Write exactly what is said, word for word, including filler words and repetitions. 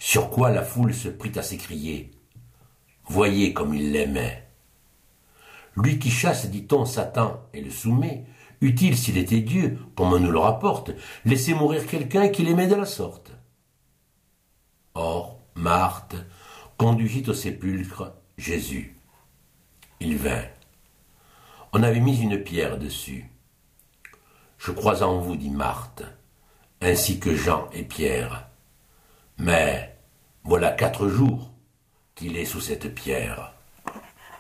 Sur quoi la foule se prit à s'écrier. Voyez comme il l'aimait. Lui qui chasse, dit-on, Satan et le soumet, eût-il, s'il était Dieu, comme on nous le rapporte, laissé mourir quelqu'un qui l'aimait de la sorte? Or, Marthe conduisit au sépulcre Jésus. Il vint. On avait mis une pierre dessus. Je crois en vous, dit Marthe, ainsi que Jean et Pierre. Mais voilà quatre jours qu'il est sous cette pierre.